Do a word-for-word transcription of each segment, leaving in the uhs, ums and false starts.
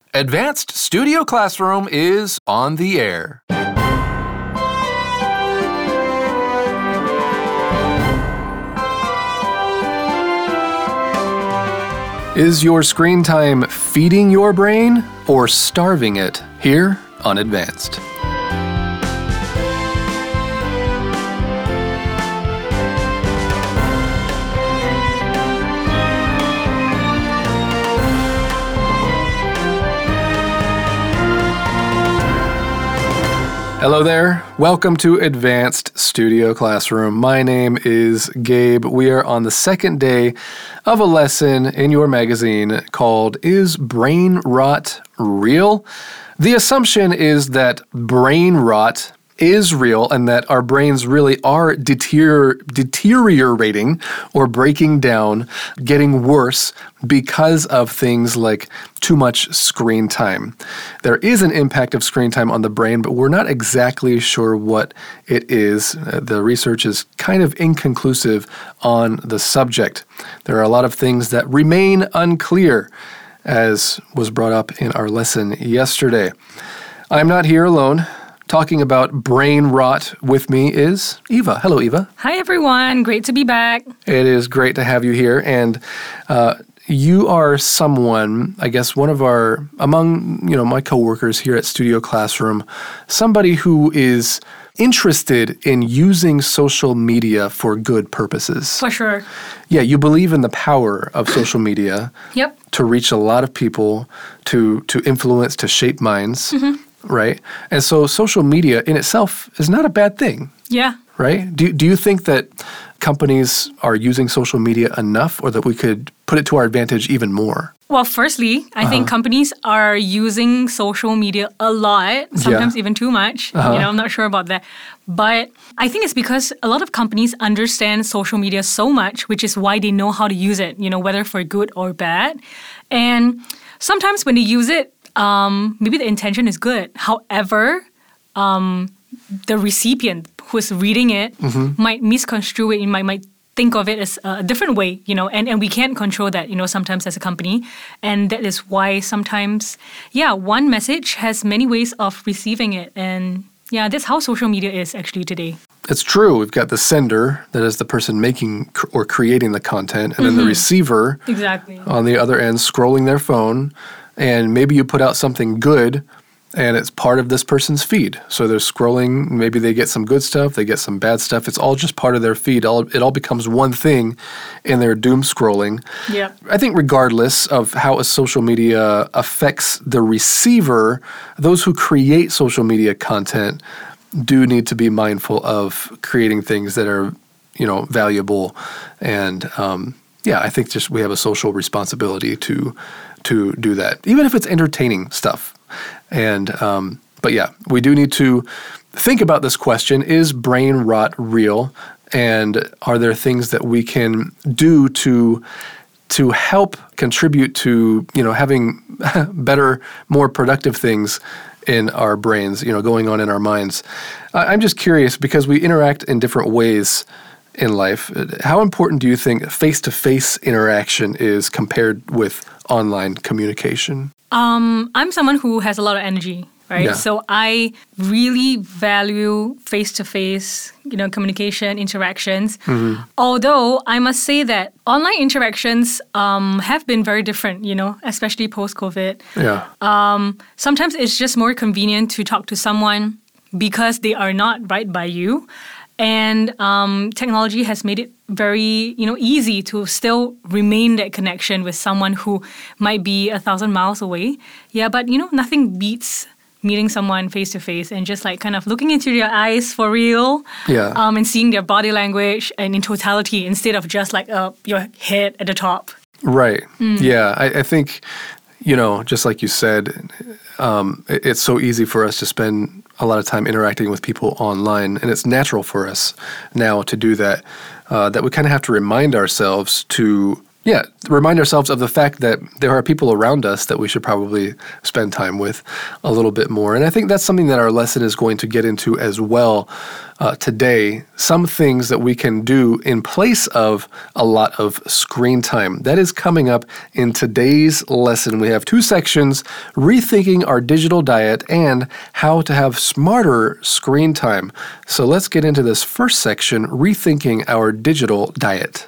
Advanced Studio Classroom is on the air. Is your screen time feeding your brain or starving it? Here on Advanced. Hello there. Welcome to Advanced Studio Classroom. My name is Gabe. We are on the second day of a lesson in your magazine called Is Brain Rot Real? The assumption is that brain rot is real and that our brains really are deterior- deteriorating or breaking down, getting worse because of things like too much screen time. There is an impact of screen time on the brain, but we're not exactly sure what it is. Uh, the research is kind of inconclusive on the subject. There are a lot of things that remain unclear, as was brought up in our lesson yesterday. I'm not here alone. Talking about brain rot with me is Eva. Hello, Eva. Hi, everyone. Great to be back. It is great to have you here. And uh, you are someone, I guess, one of our, among, you know, my coworkers here at Studio Classroom, somebody who is interested in using social media for good purposes. For sure. Yeah, you believe in the power of social media. Yep. To reach a lot of people, to to influence, to shape minds. Mm-hmm. Right? And so social media in itself is not a bad thing. Yeah. Right? Do, do you think that companies are using social media enough or that we could put it to our advantage even more? Well, firstly, I uh-huh. think companies are using social media a lot, sometimes yeah. even too much. Uh-huh. You know, I'm not sure about that. But I think it's because a lot of companies understand social media so much, which is why they know how to use it, you know, whether for good or bad. And sometimes when they use it, Um, maybe the intention is good. However, um, the recipient who's reading it mm-hmm. might misconstrue it and might, might think of it as a different way, you know, and, and we can't control that, you know, sometimes as a company. And that is why sometimes, yeah, one message has many ways of receiving it. And yeah, that's how social media is actually today. It's true. We've got the sender, that is the person making cr- or creating the content, and mm-hmm. then the receiver exactly. on the other end scrolling their phone. And maybe you put out something good and it's part of this person's feed. So they're scrolling, maybe they get some good stuff, they get some bad stuff. It's all just part of their feed. All, it all becomes one thing and they're doom scrolling. Yeah. I think regardless of how a social media affects the receiver, those who create social media content do need to be mindful of creating things that are, you know, valuable. And um, yeah, I think just we have a social responsibility to to do that, even if it's entertaining stuff. And, um, but yeah, we do need to think about this question, is brain rot real? And are there things that we can do to, to help contribute to, you know, having better, more productive things in our brains, you know, going on in our minds? I'm just curious because we interact in different ways in life. How important do you think face-to-face interaction is compared with online communication? Um, I'm someone who has a lot of energy, right? Yeah. So I really value face-to-face, you know, communication, interactions. Mm-hmm. Although I must say that online interactions um, have been very different, you know, especially post-COVID. Yeah. Um, sometimes it's just more convenient to talk to someone because they are not right by you. And um, technology has made it very, you know, easy to still remain that connection with someone who might be a thousand miles away. Yeah, but, you know, nothing beats meeting someone face to face and just like kind of looking into their eyes for real. Yeah. Um, and seeing their body language and in totality instead of just like uh, your head at the top. Right. Mm. Yeah, I, I think, you know, just like you said, um, it, it's so easy for us to spend a lot of time interacting with people online, and it's natural for us now to do that, uh, that we kind of have to remind ourselves to, yeah, remind ourselves of the fact that there are people around us that we should probably spend time with a little bit more. And I think that's something that our lesson is going to get into as well uh, today. Some things that we can do in place of a lot of screen time. That is coming up in today's lesson. We have two sections, rethinking our digital diet and how to have smarter screen time. So let's get into this first section, rethinking our digital diet.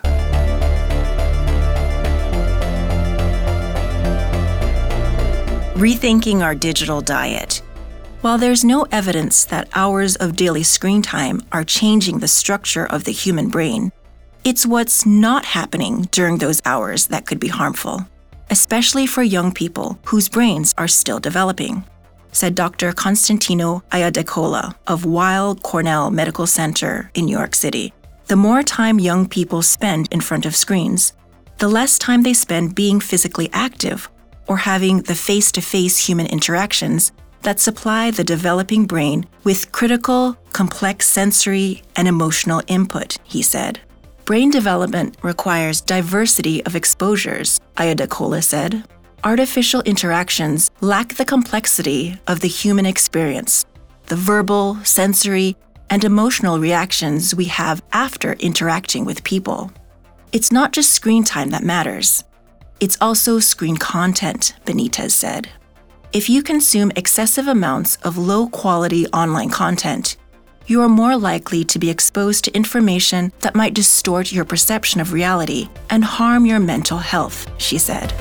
Rethinking our digital diet. While there's no evidence that hours of daily screen time are changing the structure of the human brain, it's what's not happening during those hours that could be harmful, especially for young people whose brains are still developing, said Doctor Constantino Iadecola of Weill Cornell Medical Center in New York City. The more time young people spend in front of screens, the less time they spend being physically active or having the face-to-face human interactions that supply the developing brain with critical, complex sensory and emotional input, he said. Brain development requires diversity of exposures, Iadecola said. Artificial interactions lack the complexity of the human experience, the verbal, sensory, and emotional reactions we have after interacting with people. It's not just screen time that matters. It's also screen content, Benitez said. If you consume excessive amounts of low-quality online content, you are more likely to be exposed to information that might distort your perception of reality and harm your mental health, she said.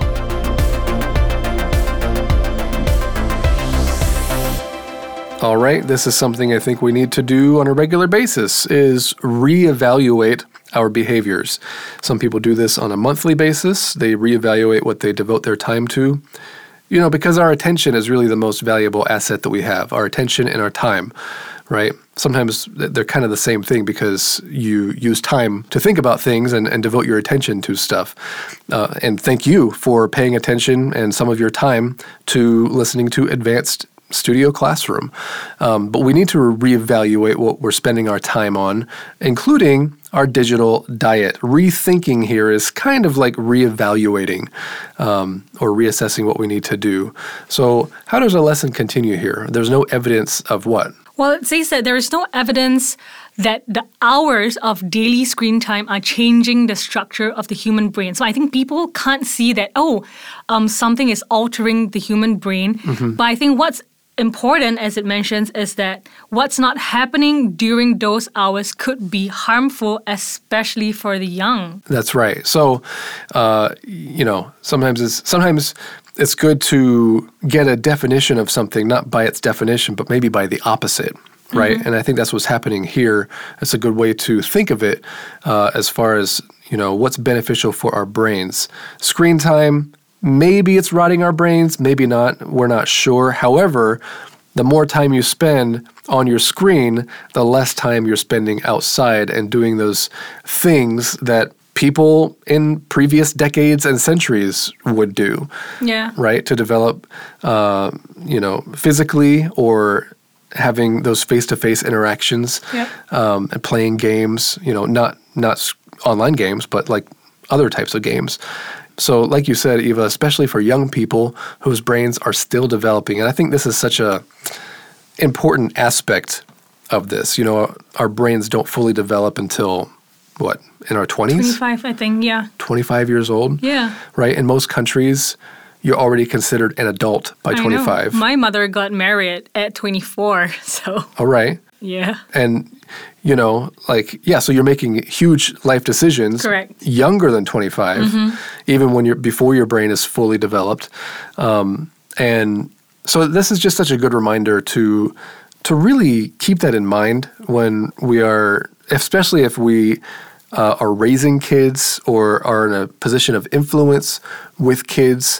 All right, this is something I think we need to do on a regular basis, is reevaluate our behaviors. Some people do this on a monthly basis. They reevaluate what they devote their time to. You know, because our attention is really the most valuable asset that we have, our attention and our time, right? Sometimes they're kind of the same thing because you use time to think about things and, and devote your attention to stuff. Uh, and thank you for paying attention and some of your time to listening to Advanced Studio Classroom. Um, but we need to reevaluate what we're spending our time on, including our digital diet. Rethinking here is kind of like reevaluating um, or reassessing what we need to do. So how does our lesson continue here? There's no evidence of what? Well, it says that there is no evidence that the hours of daily screen time are changing the structure of the human brain. So I think people can't see that, oh, um, something is altering the human brain. Mm-hmm. But I think what's important, as it mentions, is that what's not happening during those hours could be harmful, especially for the young. That's right. So, uh, you know, sometimes it's sometimes it's good to get a definition of something, not by its definition, but maybe by the opposite, right? Mm-hmm. And I think that's what's happening here. It's a good way to think of it uh, as far as, you know, what's beneficial for our brains. Screen time, maybe it's rotting our brains, maybe not. We're not sure. However, the more time you spend on your screen, the less time you're spending outside and doing those things that people in previous decades and centuries would do. Yeah. Right? To develop, uh, you know, physically or having those face-to-face interactions, yep. um, and playing games, you know, not not online games, but like other types of games. So like you said, Eva, especially for young people whose brains are still developing, and I think this is such a important aspect of this. You know, our brains don't fully develop until, what, in our twenties? twenty-five, I think, yeah. twenty-five years old? Yeah. Right? In most countries, you're already considered an adult by twenty-five. I know. My mother got married at twenty-four, so. All right. Yeah. And, you know, like, yeah, so you're making huge life decisions. Correct. Younger than twenty-five, mm-hmm. even when you're before your brain is fully developed. Um, and so this is just such a good reminder to to really keep that in mind when we are, especially if we uh, are raising kids or are in a position of influence with kids,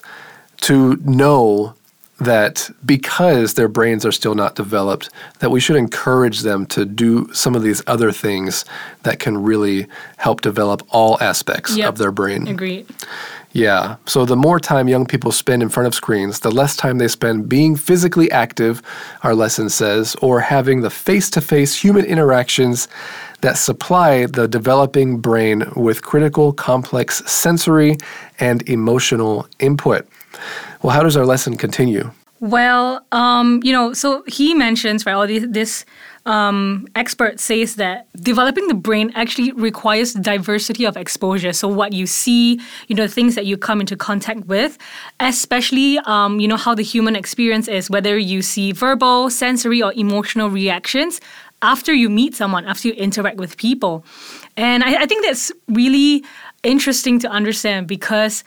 to know that because their brains are still not developed, that we should encourage them to do some of these other things that can really help develop all aspects yep. of their brain. Agreed. Yeah. So the more time young people spend in front of screens, the less time they spend being physically active, our lesson says, or having the face-to-face human interactions that supply the developing brain with critical, complex sensory and emotional input. Well, how does our lesson continue? Well, um, you know, so he mentions, right, all this, this um, expert says that developing the brain actually requires diversity of exposure. So what you see, you know, things that you come into contact with, especially, um, you know, how the human experience is, whether you see verbal, sensory, or emotional reactions after you meet someone, after you interact with people. And I, I think that's really interesting to understand because,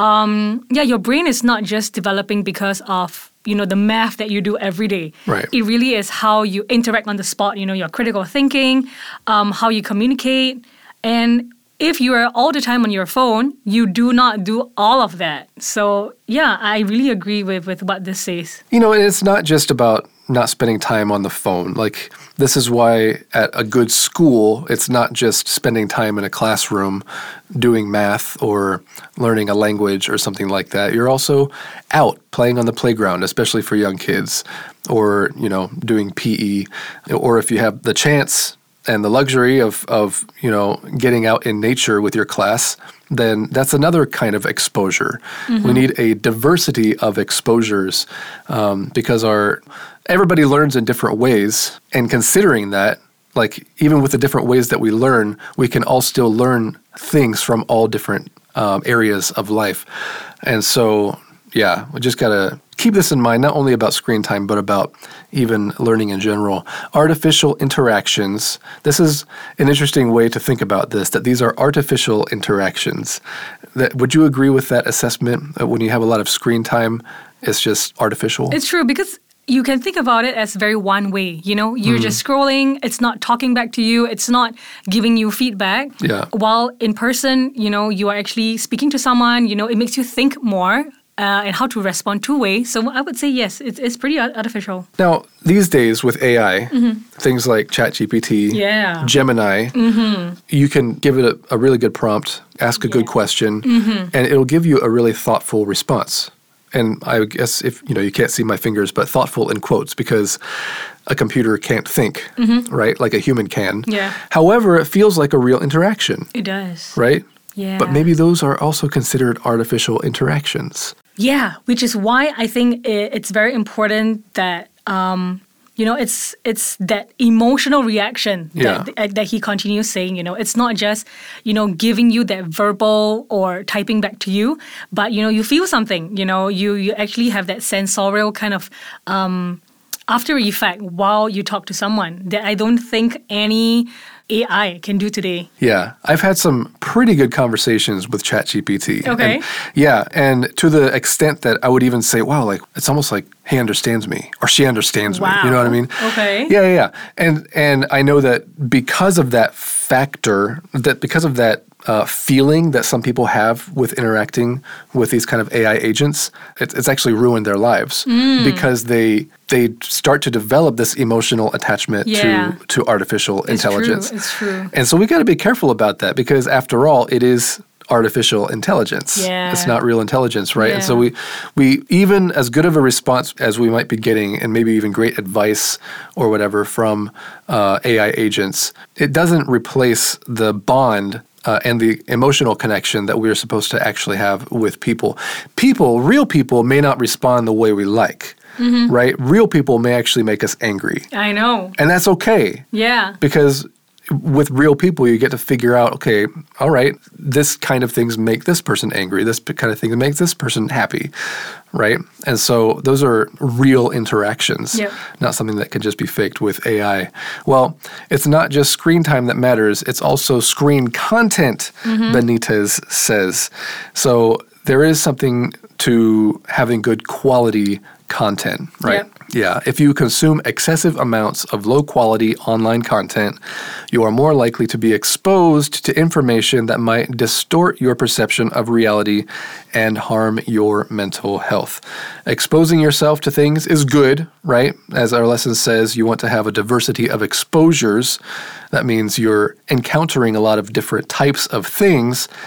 um, yeah, your brain is not just developing because of you know, the math that you do every day. Right. It really is how you interact on the spot, you know, your critical thinking, um, how you communicate. And if you are all the time on your phone, you do not do all of that. So, yeah, I really agree with, with what this says. You know, it's not just about not spending time on the phone. Like, this is why at a good school, it's not just spending time in a classroom doing math or learning a language or something like that. You're also out playing on the playground, especially for young kids, or, you know, doing P E. Or if you have the chance and the luxury of, of, you know, getting out in nature with your class, then that's another kind of exposure. Mm-hmm. We need a diversity of exposures um, because our everybody learns in different ways. And considering that, like even with the different ways that we learn, we can all still learn things from all different um, areas of life. And so, yeah, we just got to keep this in mind, not only about screen time, but about even learning in general. Artificial interactions. This is an interesting way to think about this, that these are artificial interactions. That, would you agree with that assessment, that when you have a lot of screen time, it's just artificial? It's true, because you can think about it as very one way, you know? You're mm. just scrolling, it's not talking back to you, it's not giving you feedback. Yeah. While in person, you know, you are actually speaking to someone, you know, it makes you think more. Uh, and how to respond two-way. So I would say, yes, it's, it's pretty artificial. Now, these days with A I, mm-hmm. things like ChatGPT, yeah. Gemini, mm-hmm. you can give it a, a really good prompt, ask a yeah. good question, mm-hmm. and it'll give you a really thoughtful response. And I guess if, you know, you can't see my fingers, but thoughtful in quotes, because a computer can't think, mm-hmm. right? Like a human can. Yeah. However, it feels like a real interaction. It does. Right? Yeah. But maybe those are also considered artificial interactions. Yeah, which is why I think it's very important that, um, you know, it's it's that emotional reaction yeah. that, that he continues saying, you know, it's not just, you know, giving you that verbal or typing back to you, but, you know, you feel something, you know, you, you actually have that sensorial kind of um, after effect while you talk to someone that I don't think any A I can do today. Yeah, I've had some pretty good conversations with ChatGPT. Okay. And, yeah, and to the extent that I would even say, wow, like it's almost like he understands me or she understands wow. me. You know what I mean? Okay. Yeah, yeah, yeah. And and I know that because of that factor, that because of that uh, feeling that some people have with interacting with these kind of A I agents, it, it's actually ruined their lives mm. because they they start to develop this emotional attachment yeah. to to artificial it's intelligence. True. It's true. And so we got to be careful about that because after all, it is artificial intelligence. Yeah. It's not real intelligence, right? Yeah. And so we, we, even as good of a response as we might be getting and maybe even great advice or whatever from uh, A I agents, it doesn't replace the bond Uh, and the emotional connection that we're supposed to actually have with people. People, real people, may not respond the way we like, mm-hmm. right? Real people may actually make us angry. I know. And that's okay. Yeah. Because with real people, you get to figure out, okay, all right, this kind of things make this person angry. This kind of thing makes this person happy, right? And so those are real interactions, yep. not something that can just be faked with A I. Well, it's not just screen time that matters. It's also screen content, mm-hmm. Benitez says. So there is something to having good quality content, right? Yep. Yeah. If you consume excessive amounts of low-quality online content, you are more likely to be exposed to information that might distort your perception of reality and harm your mental health. Exposing yourself to things is good, right? As our lesson says, you want to have a diversity of exposures. That means you're encountering a lot of different types of things.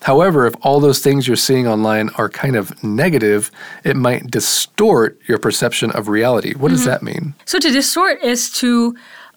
However, if all those things you're seeing online are kind of negative, it might distort your perception of reality. What mm-hmm. does that mean? So to distort is to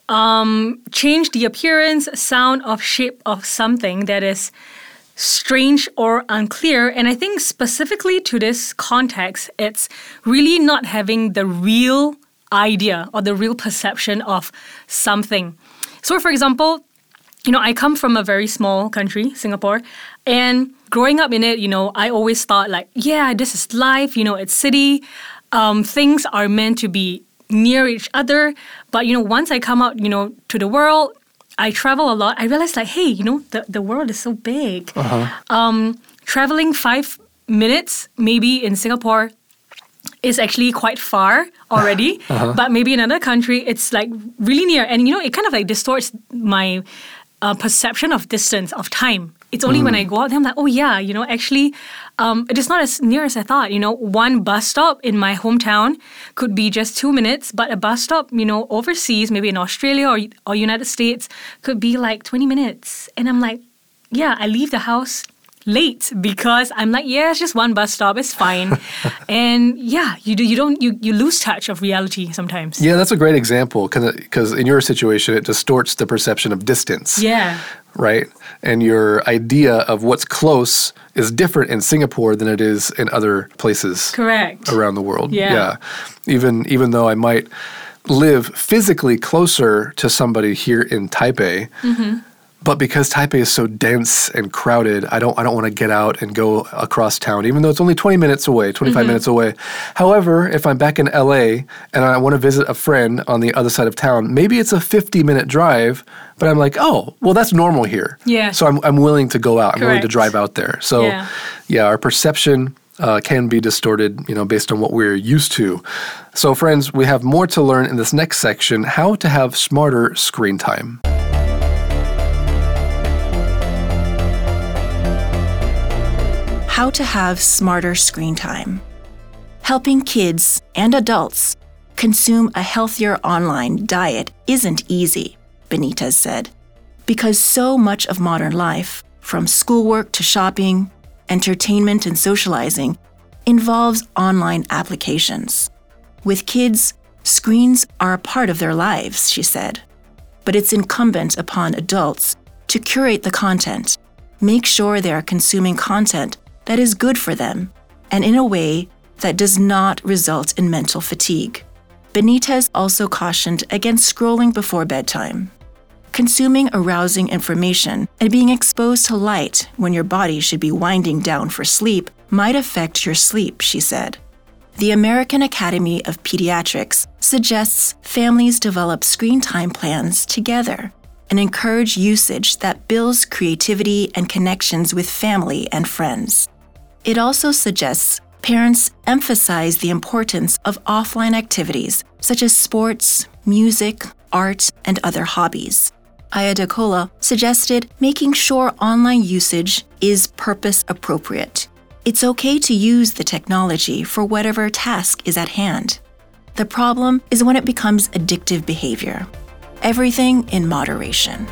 um, change the appearance, sound, or shape of something that is strange or unclear. And I think specifically to this context, it's really not having the real idea or the real perception of something. So for example, you know, I come from a very small country, Singapore, and growing up in it, you know, I always thought like, yeah, this is life, you know, it's city. Um, things are meant to be near each other. But, you know, once I come out, you know, to the world, I travel a lot. I realized like, hey, you know, the, the world is so big. Uh-huh. Um, traveling five minutes maybe in Singapore is actually quite far already. Uh-huh. But maybe in another country, it's like really near. And, you know, it kind of like distorts my uh, perception of distance, of time. It's only mm. when I go out there, I'm like, oh yeah, you know, actually, um, it is not as near as I thought. You know, one bus stop in my hometown could be just two minutes, but a bus stop, you know, overseas, maybe in Australia or, or United States, could be like twenty minutes. And I'm like, yeah, I leave the house late because I'm like, yeah, it's just one bus stop, it's fine. And yeah, you do, you don't, you, you lose touch of reality sometimes. Yeah, that's a great example because in your situation, it distorts the perception of distance. Yeah. Right? And your idea of what's close is different in Singapore than it is in other places Correct. around the world. Yeah. yeah. Even even though I might live physically closer to somebody here in Taipei, mm-hmm. but because Taipei is so dense and crowded, I don't I don't want to get out and go across town, even though it's only twenty minutes away, twenty-five mm-hmm. minutes away. However, if I'm back in L A and I want to visit a friend on the other side of town, maybe it's a fifty-minute drive, but I'm like, oh, well, that's normal here. Yeah. So I'm I'm willing to go out. I'm Correct. willing to drive out there. So, yeah, yeah our perception uh, can be distorted, you know, based on what we're used to. So, friends, we have more to learn in this next section: how to have smarter screen time. How to have smarter screen time. Helping kids and adults consume a healthier online diet isn't easy, Benitez said, because so much of modern life, from schoolwork to shopping, entertainment and socializing, involves online applications. With kids, screens are a part of their lives, she said. But it's incumbent upon adults to curate the content, make sure they are consuming content that is good for them, and in a way that does not result in mental fatigue. Benitez also cautioned against scrolling before bedtime. Consuming arousing information and being exposed to light when your body should be winding down for sleep might affect your sleep, she said. The American Academy of Pediatrics suggests families develop screen time plans together and encourage usage that builds creativity and connections with family and friends. It also suggests parents emphasize the importance of offline activities such as sports, music, art, and other hobbies. Ayadakola suggested making sure online usage is purpose appropriate. It's okay to use the technology for whatever task is at hand. The problem is when it becomes addictive behavior. Everything in moderation.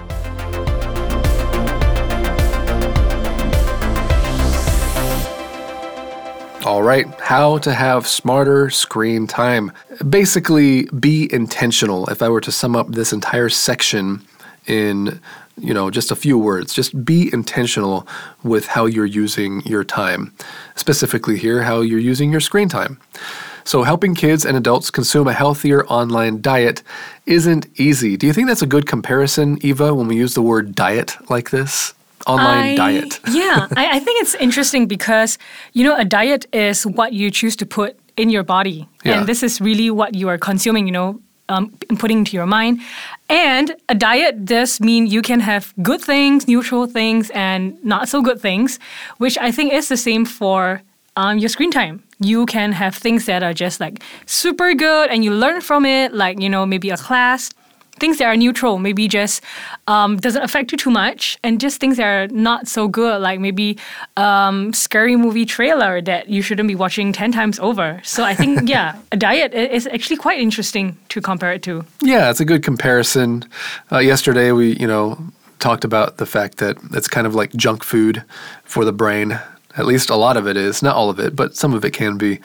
All right, how to have smarter screen time. Basically, be intentional. If I were to sum up this entire section in, you know, just a few words, just be intentional with how you're using your time. Specifically here, how you're using your screen time. So helping kids and adults consume a healthier online diet isn't easy. Do you think that's a good comparison, Eva, when we use the word diet like this? Online I, diet. yeah, I, I think it's interesting because, you know, a diet is what you choose to put in your body. Yeah. And this is really what you are consuming, you know, um, putting into your mind. And a diet does mean you can have good things, neutral things, and not so good things, which I think is the same for um, your screen time. You can have things that are just like super good and you learn from it, like, you know, maybe a class. Things that are neutral, maybe just um, doesn't affect you too much, and just things that are not so good, like maybe um, scary movie trailer that you shouldn't be watching ten times over. So I think, yeah, a diet is actually quite interesting to compare it to. Yeah, it's a good comparison. Uh, yesterday, we, you know, talked about the fact that it's kind of like junk food for the brain. At least a lot of it is. Not all of it, but some of it can be.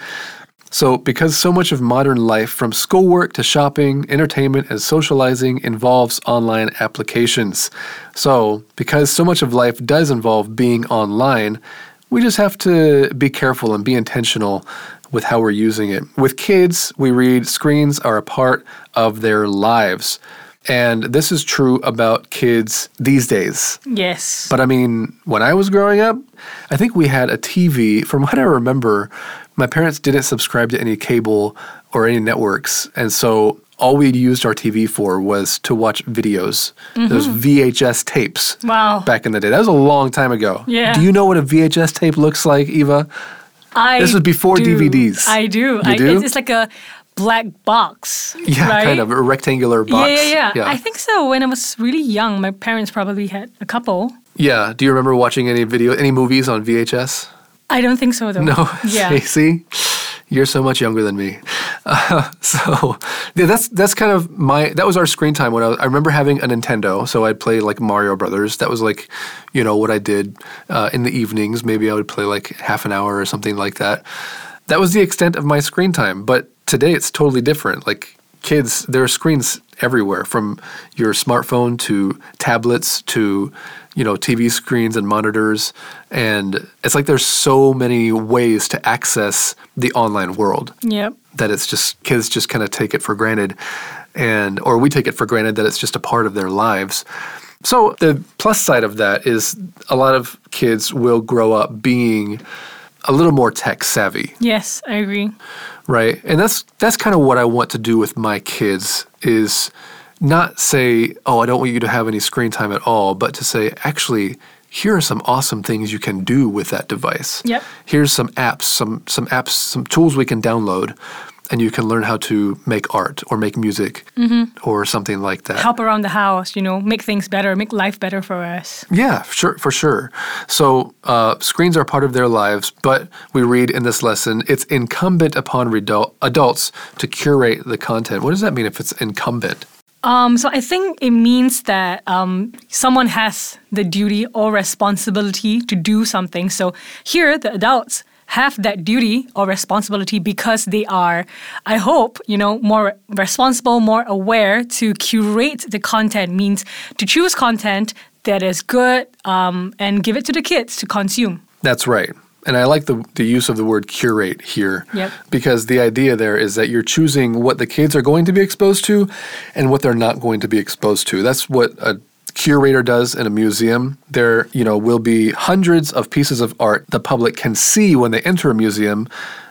So because so much of modern life, from schoolwork to shopping, entertainment, and socializing, involves online applications. So because so much of life does involve being online, we just have to be careful and be intentional with how we're using it. With kids, we read screens are a part of their lives. And this is true about kids these days. Yes. But I mean, when I was growing up, I think we had a T V. From what I remember, my parents didn't subscribe to any cable or any networks. And so all we used our T V for was to watch videos, mm-hmm. those V H S tapes. Wow. Back in the day. That was a long time ago. Yeah. Do you know what a V H S tape looks like, Eva? I This was before do. D V Ds. I do. You I, do? It's, it's like a black box. Yeah, right? kind of a rectangular box. Yeah, yeah, yeah, yeah. I think so. When I was really young, my parents probably had a couple. Yeah. Do you remember watching any video, any movies on V H S? I don't think so, though. No. Yeah. See, you're so much younger than me. Uh, so yeah, that's that's kind of my that was our screen time when I was, I remember having a Nintendo, so I'd play like Mario Brothers. That was like, you know, what I did uh, in the evenings. Maybe I would play like half an hour or something like that. That was the extent of my screen time. But today it's totally different. Like kids, there are screens everywhere, from your smartphone to tablets to, you know, T V screens and monitors. And it's like there's so many ways to access the online world. Yep. That it's just, kids just kind of take it for granted. And, or we take it for granted that it's just a part of their lives. So the plus side of that is a lot of kids will grow up being a little more tech savvy. Yes, I agree. Right. And that's that's kind of what I want to do with my kids, is not say, oh, I don't want you to have any screen time at all, but to say, actually, here are some awesome things you can do with that device. Yep. Here's some apps, some some apps, some tools we can download, and you can learn how to make art or make music mm-hmm. or something like that. Help around the house, you know, make things better, make life better for us. Yeah, sure, for sure. So uh, screens are part of their lives, but we read in this lesson, it's incumbent upon redul- adults to curate the content. What does that mean if it's incumbent? Um, so I think it means that um, someone has the duty or responsibility to do something. So here, the adults have that duty or responsibility because they are, I hope, you know, more responsible, more aware to curate the content, means to choose content that is good um, and give it to the kids to consume. That's right. And I like the, the use of the word curate here. Yep. Because the idea there is that you're choosing what the kids are going to be exposed to and what they're not going to be exposed to. That's what a curator does in a museum. There, you know, will be hundreds of pieces of art the public can see when they enter a museum,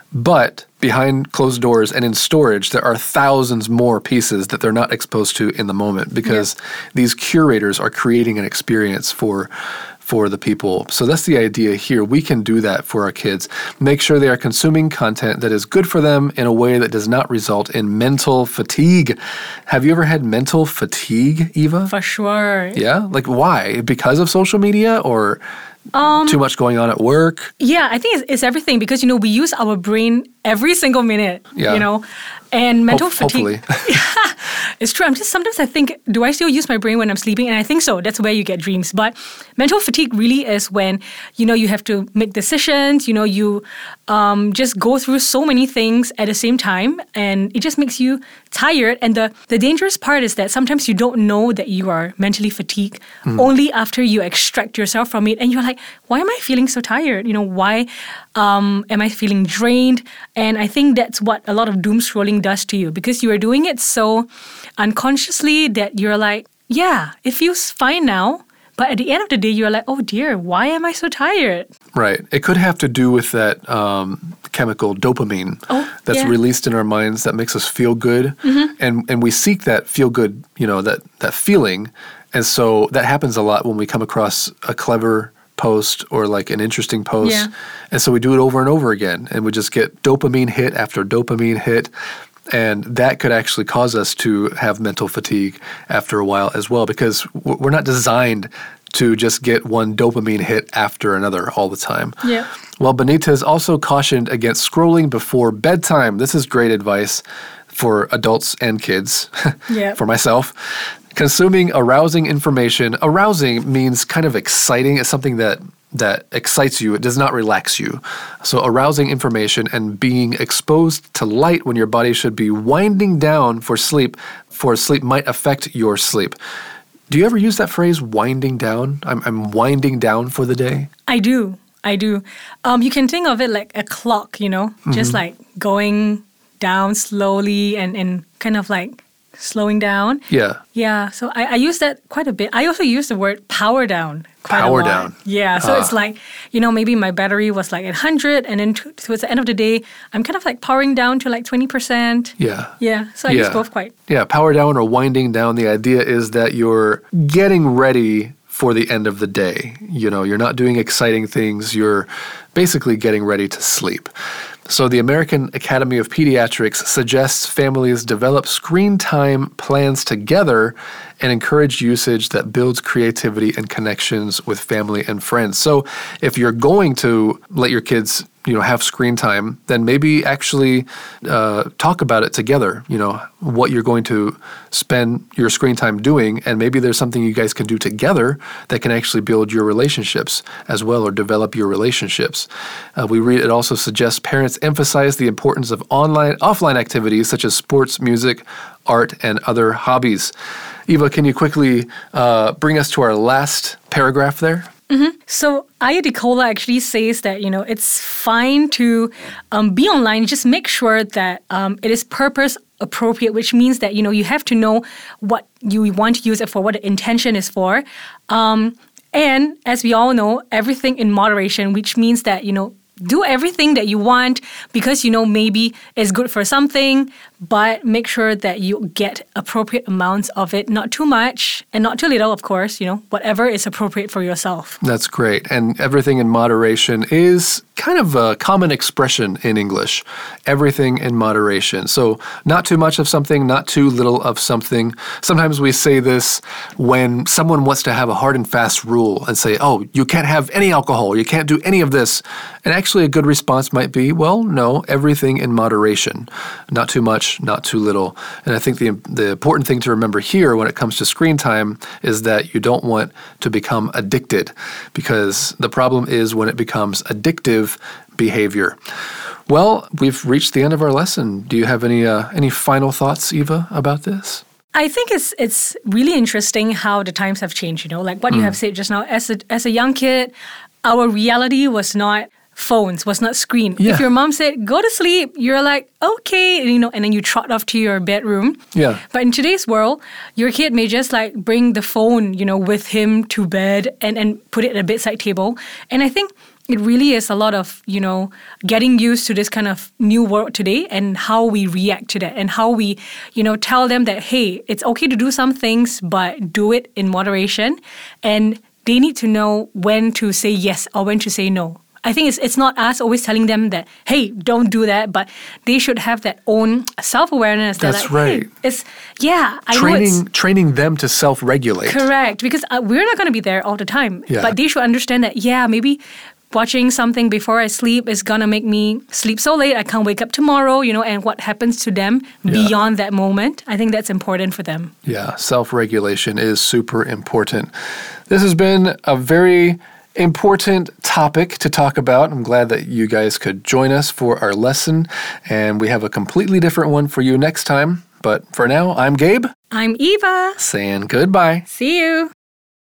but behind closed doors and in storage, there are thousands more pieces that they're not exposed to in the moment, because yep. these curators are creating an experience for for the people. So that's the idea here. We can do that for our kids. Make sure they are consuming content that is good for them in a way that does not result in mental fatigue. Have you ever had mental fatigue, Eva? For sure. Yeah? Like why? Because of social media, or um, too much going on at work? Yeah, I think it's, it's everything, because, you know, we use our brain every single minute, yeah. you know, and mental Ho- fatigue. Hopefully. Yeah, it's true. I'm just, sometimes I think, do I still use my brain when I'm sleeping? And I think so. That's where you get dreams. But mental fatigue really is when, you know, you have to make decisions, you know, you um, just go through so many things at the same time, and it just makes you tired. And the, the dangerous part is that sometimes you don't know that you are mentally fatigued mm. only after you extract yourself from it. And you're like, why am I feeling so tired? You know, why um, am I feeling drained? And I think that's what a lot of doom scrolling does to you, because you are doing it so unconsciously that you're like, yeah, it feels fine now. But at the end of the day, you're like, oh dear, why am I so tired? Right. It could have to do with that um, chemical dopamine oh, that's yeah. released in our minds that makes us feel good. Mm-hmm. And and we seek that feel good, you know, that, that feeling. And so that happens a lot when we come across a clever post or like an interesting post. Yeah. And so we do it over and over again, and we just get dopamine hit after dopamine hit. And that could actually cause us to have mental fatigue after a while as well, because we're not designed to just get one dopamine hit after another all the time. Yeah. Well, Benitez also cautioned against scrolling before bedtime. This is great advice for adults and kids, yeah. for myself. Consuming arousing information. Arousing means kind of exciting. It's something that that excites you. It does not relax you. So arousing information and being exposed to light when your body should be winding down for sleep, for sleep might affect your sleep. Do you ever use that phrase, winding down? I'm, I'm winding down for the day? I do. I do. Um, you can think of it like a clock, you know, mm-hmm. just like going down slowly and, and kind of like slowing down. Yeah. Yeah. So I, I use that quite a bit. I also use the word power down. Quite power a lot. down. Yeah. So uh. it's like, you know, maybe my battery was like at one hundred and then t- towards the end of the day, I'm kind of like powering down to like twenty percent. Yeah. Yeah. So I yeah. use both quite. Yeah. Power down or winding down. The idea is that you're getting ready for the end of the day. You know, you're not doing exciting things. You're basically getting ready to sleep. So the American Academy of Pediatrics suggests families develop screen time plans together and encourage usage that builds creativity and connections with family and friends. So if you're going to let your kids, you know, have screen time, then maybe actually uh, talk about it together, you know, what you're going to spend your screen time doing, and maybe there's something you guys can do together that can actually build your relationships as well, or develop your relationships. Uh, we read it also suggests parents emphasize the importance of online, offline activities such as sports, music, art, and other hobbies. Eva, can you quickly uh, bring us to our last paragraph there? Mm-hmm. So Aya DeCola actually says that, you know, it's fine to um, be online. Just make sure that um, it is purpose appropriate, which means that, you know, you have to know what you want to use it for, what the intention is for. Um, and as we all know, everything in moderation, which means that, you know, do everything that you want because, you know, maybe it's good for something, but make sure that you get appropriate amounts of it, not too much and not too little, of course, you know, whatever is appropriate for yourself. That's great. And everything in moderation is kind of a common expression in English. Everything in moderation. So not too much of something, not too little of something. Sometimes we say this when someone wants to have a hard and fast rule and say, oh, you can't have any alcohol, you can't do any of this. And actually a good response might be, well, no, everything in moderation. Not too much, not too little. And I think the the important thing to remember here when it comes to screen time is that you don't want to become addicted, because the problem is when it becomes addictive behavior. Well, we've reached the end of our lesson. Do you have any uh, any final thoughts, Eva, about this? I think it's it's really interesting how the times have changed, you know, like what mm. you have said just now. As a, as a young kid, our reality was not phones, was not screen. Yeah. If your mom said, go to sleep, you're like, okay, and, you know, and then you trot off to your bedroom. Yeah. But in today's world, your kid may just like bring the phone, you know, with him to bed and, and put it at a bedside table. And I think it really is a lot of, you know, getting used to this kind of new world today and how we react to that and how we, you know, tell them that, hey, it's okay to do some things, but do it in moderation. And they need to know when to say yes or when to say no. I think it's it's not us always telling them that, hey, don't do that, but they should have that own self-awareness. That's like, right. Hey, it's, yeah, I training, know it's... Training them to self-regulate. Correct, because uh, we're not going to be there all the time. Yeah. But they should understand that, yeah, maybe watching something before I sleep is going to make me sleep so late I can't wake up tomorrow, you know, and what happens to them yeah. beyond that moment. I think that's important for them. Yeah, self-regulation is super important. This has been a very important topic to talk about. I'm glad that you guys could join us for our lesson, and we have a completely different one for you next time. But for now, I'm Gabe. I'm Eva. Saying goodbye. See you.